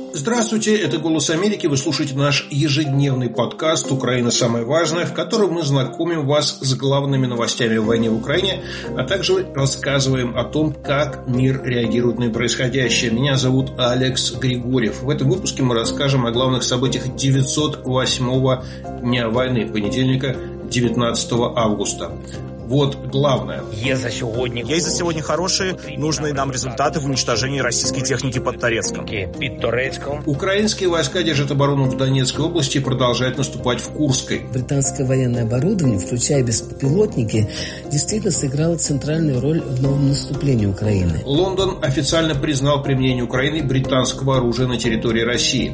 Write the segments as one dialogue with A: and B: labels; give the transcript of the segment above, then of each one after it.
A: Здравствуйте, это «Голос Америки». Вы слушаете наш ежедневный подкаст «Украина. Самое важное», в котором мы знакомим вас с главными новостями о войне в Украине, а также рассказываем о том, как мир реагирует на происходящее. Меня зовут Алекс Григорьев. В этом выпуске мы расскажем о главных событиях 908-го дня войны, понедельника, 19 августа. Вот главное.
B: Есть за сегодня хорошие, нужные нам результаты в уничтожении российской техники под Торецком.
A: Украинские войска держат оборону в Донецкой области и продолжают наступать в Курской.
C: Британское военное оборудование, включая беспилотники, действительно сыграло центральную роль в новом наступлении Украины.
A: Лондон официально признал применение Украиной британского оружия на территории России.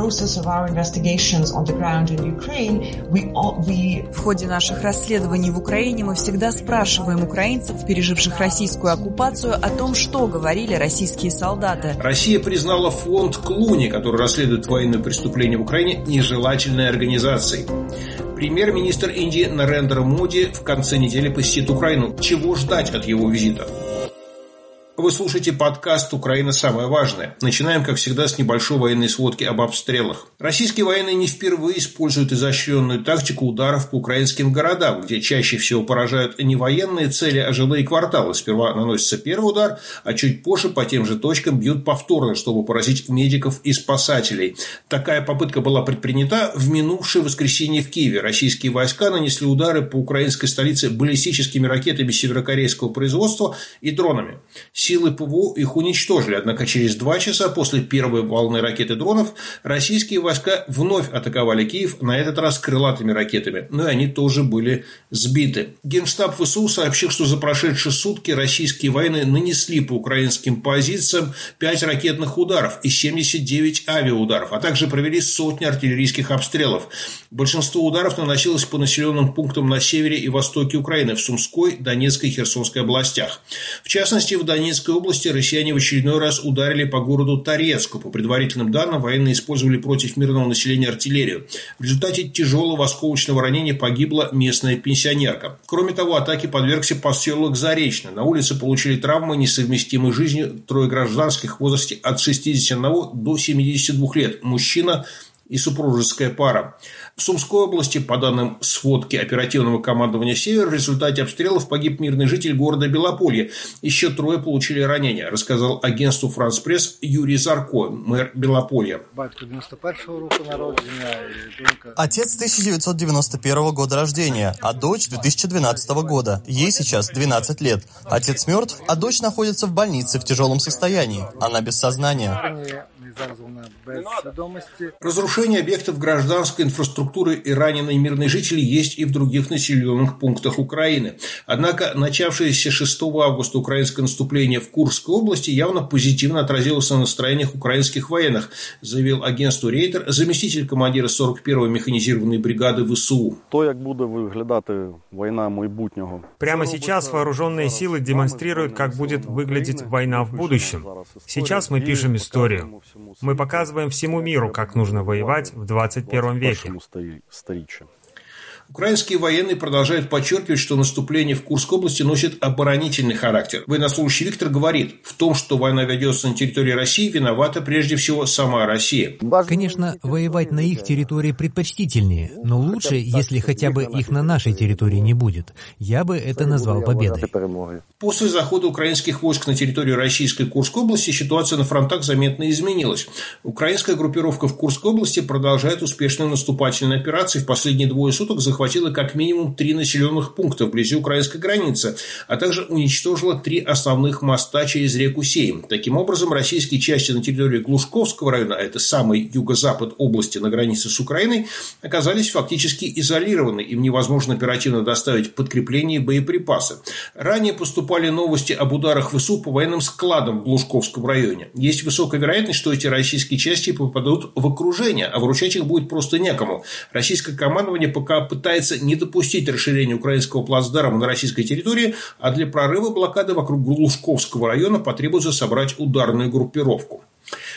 D: В ходе наших расследований в Украине мы всегда спрашиваем украинцев, переживших российскую оккупацию, о том, что говорили российские солдаты.
A: Россия признала фонд Клуни, который расследует военные преступления в Украине, нежелательной организацией. Премьер-министр Индии Нарендра Моди в конце недели посетит Украину. Чего ждать от его визита? Вы слушаете подкаст «Украина. Самое важное». Начинаем, как всегда, с небольшой военной сводки об обстрелах. Российские военные не впервые используют изощренную тактику ударов по украинским городам, где чаще всего поражают не военные цели, а жилые кварталы. Сперва наносится первый удар, а чуть позже по тем же точкам бьют повторно, чтобы поразить медиков и спасателей. Такая попытка была предпринята в минувшее воскресенье в Киеве. Российские войска нанесли удары по украинской столице баллистическими ракетами северокорейского производства и дронами. Силы ПВО их уничтожили, однако через 2 часа после первой волны ракет и дронов российские войска вновь атаковали Киев, на этот раз крылатыми ракетами, но и они тоже были сбиты. Генштаб ВСУ сообщил, что за прошедшие сутки российские военные нанесли по украинским позициям 5 ракетных ударов и 79 авиаударов, а также провели сотни артиллерийских обстрелов. Большинство ударов наносилось по населенным пунктам на севере и востоке Украины, в Сумской, Донецкой и Херсонской областях. В частности, в Донецкой области россияне в очередной раз ударили по городу Торецку. По предварительным данным, военные использовали против мирного населения артиллерию. В результате тяжелого осколочного ранения погибла местная пенсионерка. Кроме того, атаке подвергся поселок Заречный. На улице получили травмы, несовместимые с жизнью, 3 гражданских в возрасте от 61 до 72 лет. Мужчина и супружеская пара. В Сумской области, по данным сводки оперативного командования «Север», в результате обстрелов погиб мирный житель города Белополье. Еще 3 получили ранения, рассказал агентству «Франс Пресс» Юрий Зарко, мэр Белополья.
E: Отец 1991 года рождения, а дочь 2012 года. Ей сейчас 12 лет. Отец мертв, а дочь находится в больнице в тяжелом состоянии. Она без сознания.
A: Разрушение объектов гражданской инфраструктуры и раненые мирные жители есть и в других населенных пунктах Украины. Однако начавшееся 6 августа украинское наступление в Курской области явно позитивно отразилось на настроениях украинских военных, заявил агентству Рейтер заместитель командира 41-й механизированной бригады ВСУ.
F: Прямо сейчас вооруженные силы демонстрируют, как будет выглядеть война в будущем. Сейчас мы пишем историю. Мы показываем всему миру, как нужно воевать в 21 веке.
A: Украинские военные продолжают подчеркивать, что наступление в Курской области носит оборонительный характер. Военнослужащий Виктор говорит, в том, что война ведется на территории России, виновата прежде всего сама Россия.
G: Конечно, воевать на их территории предпочтительнее, но лучше, если хотя бы их на нашей территории не будет. Я бы это назвал победой.
A: После захода украинских войск на территорию российской Курской области ситуация на фронтах заметно изменилась. Украинская группировка в Курской области продолжает успешные наступательные операции. В последние 2 суток захватила как минимум 3 населенных пункта вблизи украинской границы, а также уничтожила 3 основных моста через реку Сейм. Таким образом, российские части на территории Глушковского района, а это самый юго-запад области на границе с Украиной, оказались фактически изолированы. Им невозможно оперативно доставить подкрепление и боеприпасы. Ранее поступали новости об ударах ВСУ по военным складам в Глушковском районе. Есть высокая вероятность, что эти российские части попадут в окружение, а выручать их будет просто некому. Российское командование пока пытается не допустить расширения украинского плацдарма на российской территории, а для прорыва блокады вокруг Глушковского района потребуется собрать ударную группировку.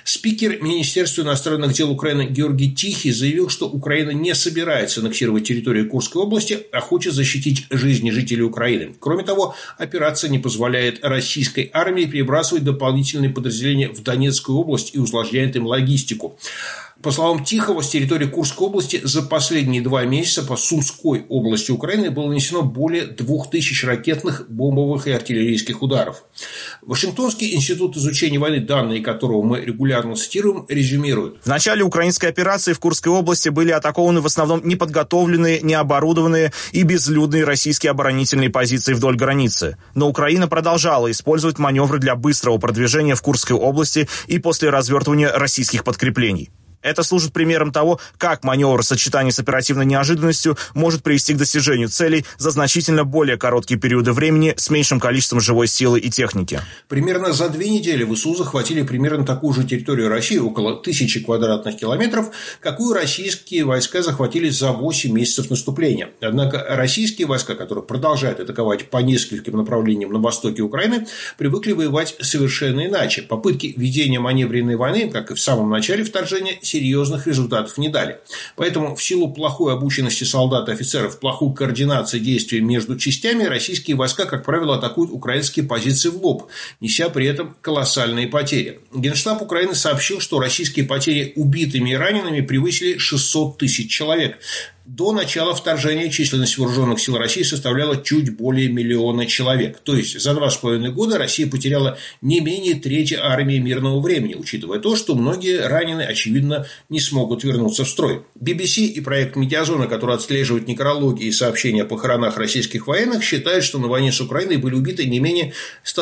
A: Спикер Министерства иностранных дел Украины Георгий Тихий заявил, что Украина не собирается аннексировать территорию Курской области, а хочет защитить жизни жителей Украины. Кроме того, операция не позволяет российской армии перебрасывать дополнительные подразделения в Донецкую область и усложняет им логистику. По словам Тихого, с территории Курской области за последние 2 месяца по Сумской области Украины было нанесено более 2000 ракетных, бомбовых и артиллерийских ударов. Вашингтонский институт изучения войны, данные которого мы регулярно цитируем, резюмирует.
B: В начале украинской операции в Курской области были атакованы в основном неподготовленные, необорудованные и безлюдные российские оборонительные позиции вдоль границы. Но Украина продолжала использовать маневры для быстрого продвижения в Курской области и после развертывания российских подкреплений. Это служит примером того, как маневр в сочетании с оперативной неожиданностью может привести к достижению целей за значительно более короткие периоды времени с меньшим количеством живой силы и техники.
A: Примерно за 2 недели ВСУ захватили примерно такую же территорию России, около 1000 квадратных километров, какую российские войска захватили за 8 месяцев наступления. Однако российские войска, которые продолжают атаковать по нескольким направлениям на востоке Украины, привыкли воевать совершенно иначе. Попытки ведения маневренной войны, как и в самом начале вторжения, серьезных результатов не дали. Поэтому в силу плохой обученности солдат и офицеров, плохой координации действий между частями, российские войска, как правило, атакуют украинские позиции в лоб, неся при этом колоссальные потери. Генштаб Украины сообщил, что российские потери убитыми и ранеными превысили 600 тысяч человек. До начала вторжения численность вооруженных сил России составляла чуть более 1 миллиона человек. То есть за 2,5 года Россия потеряла не менее трети армии мирного времени, учитывая то, что многие раненые, очевидно, не смогут вернуться в строй. BBC и проект «Медиазона», который отслеживает некрологи и сообщения о похоронах российских военных, считают, что на войне с Украиной были убиты не менее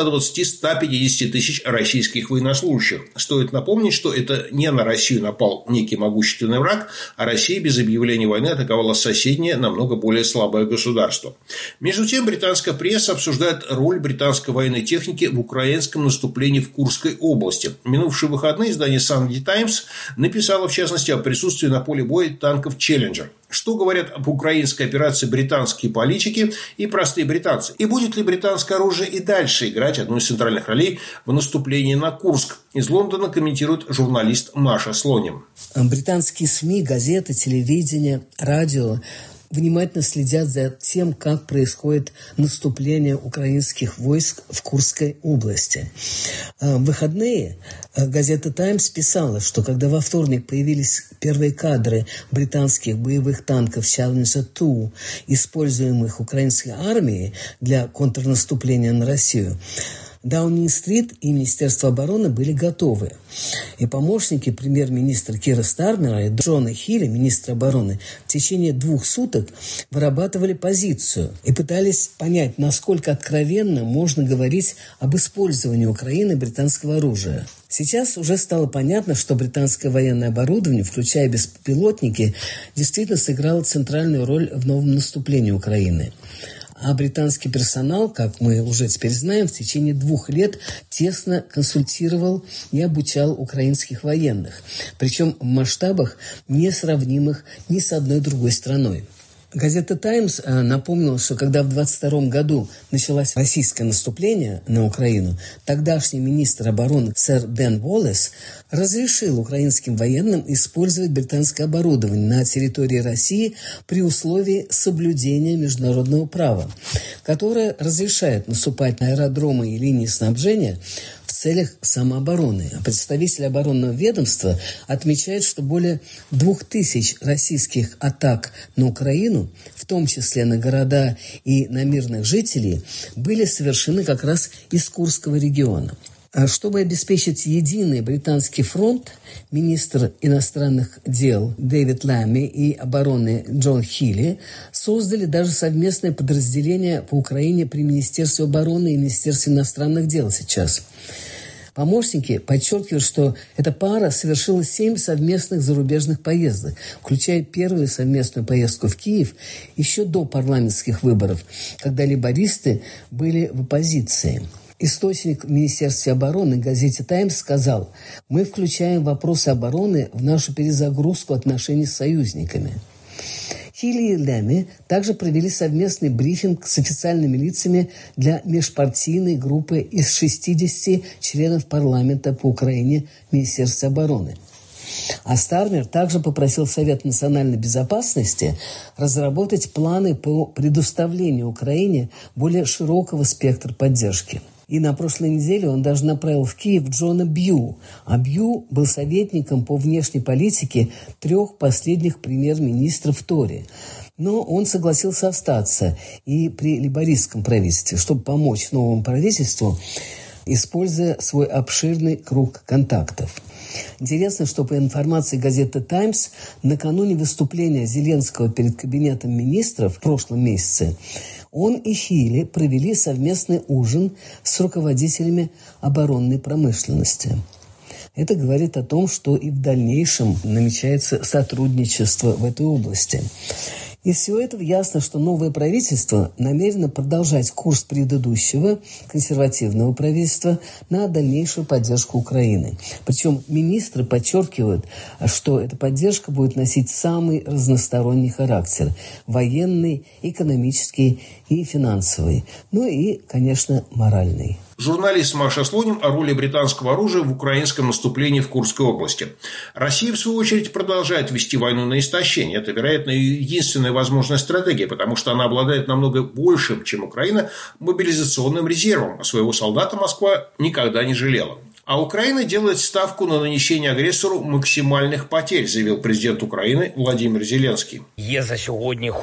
A: 120-150 тысяч российских военнослужащих. Стоит напомнить, что это не на Россию напал некий могущественный враг, а Россия без объявления войны атаковала соседнее, намного более слабое государство. Между тем, британская пресса обсуждает роль британской военной техники в украинском наступлении в Курской области. Минувшие выходные издание Sunday Times написало, в частности, о присутствии на поле боя танков «Челленджер». Что говорят об украинской операции британские политики и простые британцы? И будет ли британское оружие и дальше играть одну из центральных ролей в наступлении на Курск? Из Лондона комментирует журналист Маша Слоним.
C: Британские СМИ, газеты, телевидение, радио внимательно следят за тем, как происходит наступление украинских войск в Курской области. В выходные газета «Таймс» писала, что когда во вторник появились первые кадры британских боевых танков «Challenger 2», используемых украинской армией для контрнаступления на Россию, Даунинг-стрит и Министерство обороны были готовы. И помощники премьер-министра Кира Стармера и Джона Хилли, министра обороны, в течение 2 суток вырабатывали позицию и пытались понять, насколько откровенно можно говорить об использовании Украины британского оружия. Сейчас уже стало понятно, что британское военное оборудование, включая беспилотники, действительно сыграло центральную роль в новом наступлении Украины. А британский персонал, как мы уже теперь знаем, в течение 2 лет тесно консультировал и обучал украинских военных. Причем в масштабах, несравнимых ни с одной другой страной. Газета «Таймс» напомнила, что когда в 1922 году началось российское наступление на Украину, тогдашний министр обороны сэр Бен Уоллес разрешил украинским военным использовать британское оборудование на территории России при условии соблюдения международного права, которое разрешает наступать на аэродромы и линии снабжения в целях самообороны. Представитель оборонного ведомства отмечает, что более 2000 российских атак на Украину, в том числе на города и на мирных жителей, были совершены как раз из Курского региона. Чтобы обеспечить единый британский фронт, министр иностранных дел Дэвид Ламми и обороны Джон Хилли создали даже совместное подразделение по Украине при Министерстве обороны и Министерстве иностранных дел сейчас. Помощники подчеркивают, что эта пара совершила 7 совместных зарубежных поездок, включая первую совместную поездку в Киев еще до парламентских выборов, когда лейбористы были в оппозиции. Источник в Министерстве обороны газете «Таймс» сказал: «Мы включаем вопросы обороны в нашу перезагрузку отношений с союзниками». Хилли и Леми также провели совместный брифинг с официальными лицами для межпартийной группы из 60 членов парламента по Украине Министерства обороны. А Стармер также попросил Совет национальной безопасности разработать планы по предоставлению Украине более широкого спектра поддержки. И на прошлой неделе он даже направил в Киев Джона Бью. А Бью был советником по внешней политике 3 последних премьер-министров Тори. Но он согласился остаться и при лейбористском правительстве, чтобы помочь новому правительству, используя свой обширный круг контактов. Интересно, что по информации газеты «Таймс», накануне выступления Зеленского перед кабинетом министров в прошлом месяце, он и Хилли провели совместный ужин с руководителями оборонной промышленности. Это говорит о том, что и в дальнейшем намечается сотрудничество в этой области. Из всего этого ясно, что новое правительство намерено продолжать курс предыдущего консервативного правительства на дальнейшую поддержку Украины. Причем министры подчеркивают, что эта поддержка будет носить самый разносторонний характер – военный, экономический и финансовый, ну и, конечно, моральный.
A: Журналист Маша Слоним о роли британского оружия в украинском наступлении в Курской области. Россия, в свою очередь, продолжает вести войну на истощение. Это, вероятно, единственная возможная стратегия, потому что она обладает намного большим, чем Украина, мобилизационным резервом, а своего солдата Москва никогда не жалела. А Украина делает ставку на нанесение агрессору максимальных потерь, заявил президент Украины Владимир Зеленский.
B: Есть за сегодня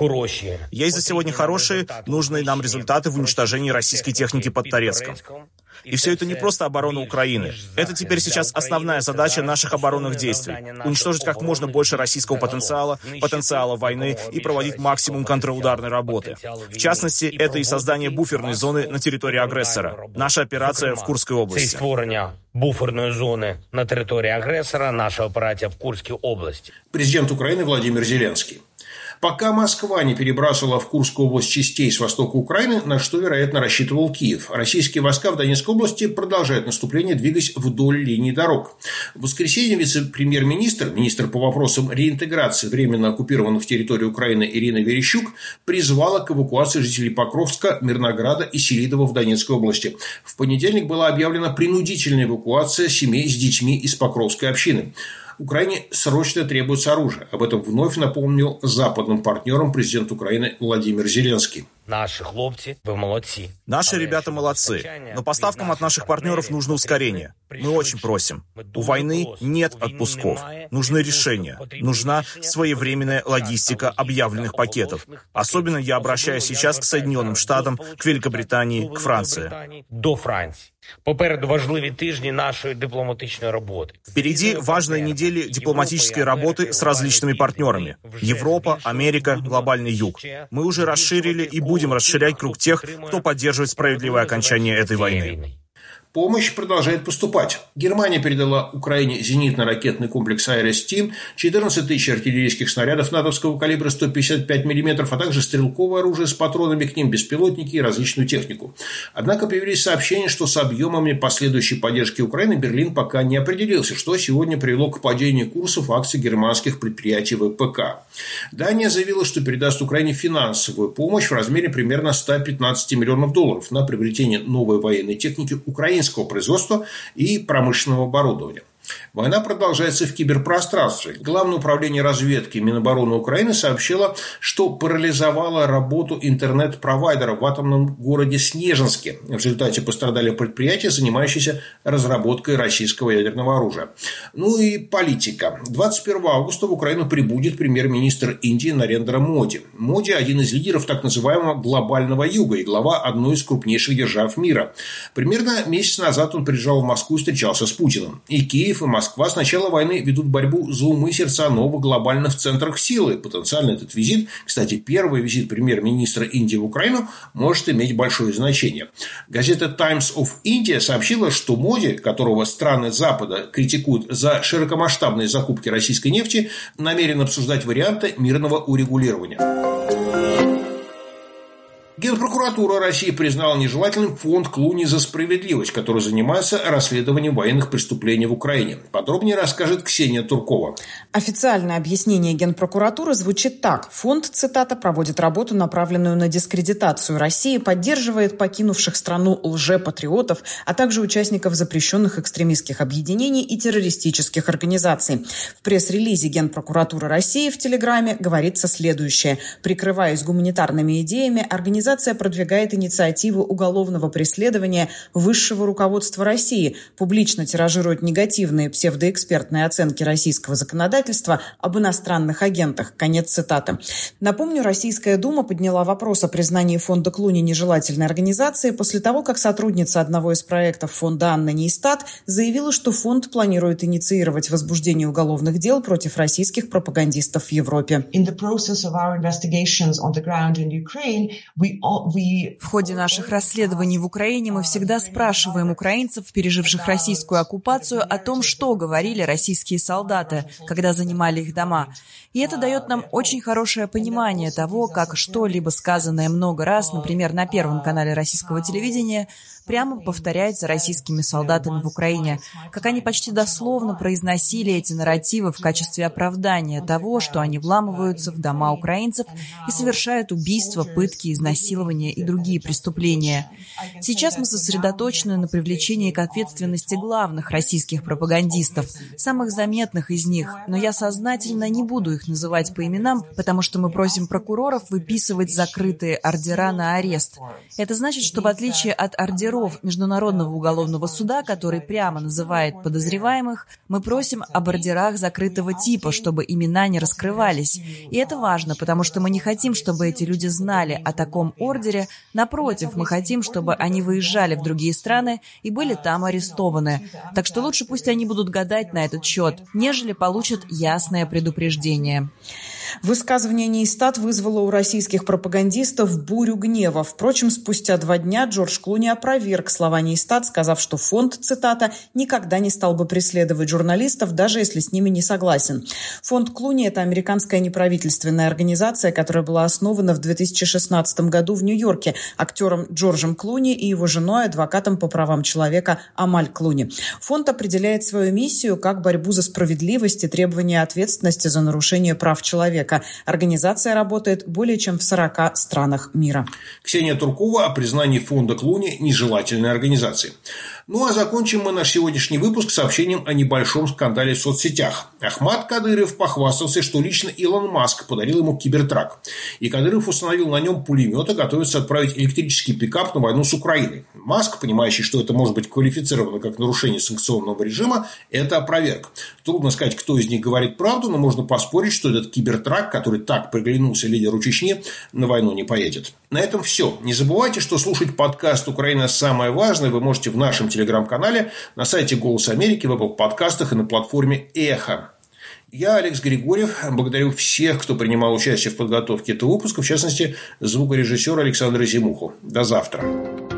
B: хорошие, нужные нам результаты в уничтожении российской техники под Торецком. И все это не просто оборона Украины. Это теперь сейчас основная задача наших оборонных действий. Уничтожить как можно больше российского потенциала войны и проводить максимум контрударной работы. В частности, это и создание буферной зоны на территории агрессора. Наша операция в Курской области.
H: Буферної зони на території агресора, наша операція в Курській області.
A: Президент Украины Владимир Зеленский. Пока Москва не перебрасывала в Курскую область частей с востока Украины, на что, вероятно, рассчитывал Киев. Российские войска в Донецкой области продолжают наступление, двигаясь вдоль линии дорог. В воскресенье вице-премьер-министр, министр по вопросам реинтеграции временно оккупированных территорий Украины Ирина Верещук призвала к эвакуации жителей Покровска, Мирнограда и Селидова в Донецкой области. В понедельник была объявлена принудительная эвакуация семей с детьми из Покровской общины. Украине срочно требуется оружие. Об этом вновь напомнил западным партнерам президент Украины Владимир Зеленский.
H: Наши хлопцы, вы молодцы.
B: Наши ребята молодцы, но поставкам от наших партнеров нужно ускорение. Мы очень просим. У войны нет отпусков. Нужны решения. Нужна своевременная логистика объявленных пакетов. Особенно я обращаюсь сейчас к Соединенным Штатам, к Великобритании, к Франции.
H: До Франции. Попереду важливі тижні нашей дипломатичной работы.
B: Впереди важные недели дипломатической работы с различными партнерами. Европа, Америка, глобальный юг. Мы уже расширили и будем расширять круг тех, кто поддерживает справедливое окончание этой войны.
A: Помощь продолжает поступать. Германия передала Украине зенитно-ракетный комплекс «Айрис-Т», 14 тысяч артиллерийских снарядов натовского калибра 155 мм, а также стрелковое оружие с патронами к ним, беспилотники и различную технику. Однако появились сообщения, что с объемами последующей поддержки Украины Берлин пока не определился, что сегодня привело к падению курсов акций германских предприятий ВПК. Дания заявила, что передаст Украине финансовую помощь в размере примерно 115 миллионов долларов на приобретение новой военной техники украинского производства и промышленного оборудования. Война продолжается в киберпространстве. Главное управление разведки Минобороны Украины сообщило, что парализовало работу интернет-провайдера в атомном городе Снежинске. В результате пострадали предприятия, занимающиеся разработкой российского ядерного оружия. Ну и политика. 21 августа в Украину прибудет премьер-министр Индии Нарендра Моди. Моди – один из лидеров так называемого глобального юга и глава одной из крупнейших держав мира. Примерно месяц назад он приезжал в Москву и встречался с Путиным. И Киев, и Москва с начала войны ведут борьбу за умы и сердца новых глобальных центрах силы. Потенциально этот визит, кстати, первый визит премьер-министра Индии в Украину, может иметь большое значение. Газета Times of India сообщила, что Моди, которого страны Запада критикуют за широкомасштабные закупки российской нефти, намерен обсуждать варианты мирного урегулирования. Генпрокуратура России признала нежелательным фонд Клуни за справедливость, который занимается расследованием военных преступлений в Украине. Подробнее расскажет Ксения Туркова.
I: Официальное объяснение Генпрокуратуры звучит так. Фонд, цитата, проводит работу, направленную на дискредитацию России, поддерживает покинувших страну лжепатриотов, а также участников запрещенных экстремистских объединений и террористических организаций. В пресс-релизе Генпрокуратуры России в Телеграме говорится следующее. Прикрываясь гуманитарными идеями, организация продвигает инициативу уголовного преследования высшего руководства России, публично тиражирует негативные псевдоэкспертные оценки российского законодательства об иностранных агентах. Конец цитаты. Напомню, Российская Дума подняла вопрос о признании фонда Клуни нежелательной организацией после того, как сотрудница одного из проектов фонда Анна Нейстат заявила, что фонд планирует инициировать возбуждение уголовных дел против российских пропагандистов в Европе.
D: В ходе наших расследований в Украине мы всегда спрашиваем украинцев, переживших российскую оккупацию, о том, что говорили российские солдаты, когда занимали их дома. И это дает нам очень хорошее понимание того, как что-либо сказанное много раз, например, на Первом канале российского телевидения, прямо повторяется российскими солдатами в Украине, как они почти дословно произносили эти нарративы в качестве оправдания того, что они вламываются в дома украинцев и совершают убийства, пытки, изнасилования и другие преступления. Сейчас мы сосредоточены на привлечении к ответственности главных российских пропагандистов, самых заметных из них, но я сознательно не буду их называть по именам, потому что мы просим прокуроров выписывать закрытые ордера на арест. Это значит, что в отличие от ордеров Международного уголовного суда, который прямо называет подозреваемых, мы просим об ордерах закрытого типа, чтобы имена не раскрывались. И это важно, потому что мы не хотим, чтобы эти люди знали о таком ордере. Напротив, мы хотим, чтобы они выезжали в другие страны и были там арестованы. Так что лучше пусть они будут гадать на этот счет, нежели получат ясное предупреждение.
I: Высказывание Нейстат вызвало у российских пропагандистов бурю гнева. Впрочем, спустя 2 дня Джордж Клуни опроверг слова Нейстат, сказав, что фонд, цитата, «никогда не стал бы преследовать журналистов, даже если с ними не согласен». Фонд Клуни – это американская неправительственная организация, которая была основана в 2016 году в Нью-Йорке актером Джорджем Клуни и его женой, адвокатом по правам человека Амаль Клуни. Фонд определяет свою миссию как борьбу за справедливость и требование ответственности за нарушение прав человека. Организация работает более чем в 40 странах мира.
A: Ксения Туркова о признании фонда Клуни нежелательной организацией. Ну а закончим мы наш сегодняшний выпуск сообщением о небольшом скандале в соцсетях. Ахмад Кадыров похвастался, что лично Илон Маск подарил ему кибертрак. И Кадыров установил на нем пулемет и готовится отправить электрический пикап на войну с Украиной. Маск, понимающий, что это может быть квалифицировано как нарушение санкционного режима, это опроверг. Трудно сказать, кто из них говорит правду, но можно поспорить, что этот кибертрак, который так приглянулся лидеру Чечни, на войну не поедет. На этом все. Не забывайте, что слушать подкаст «Украина. Самое важное» вы можете в нашем телеграм-канале, на сайте «Голос Америки», в Apple подкастах и на платформе «Эхо». Я, Алекс Григорьев, благодарю всех, кто принимал участие в подготовке этого выпуска, в частности, звукорежиссера Александра Зимуху. До завтра.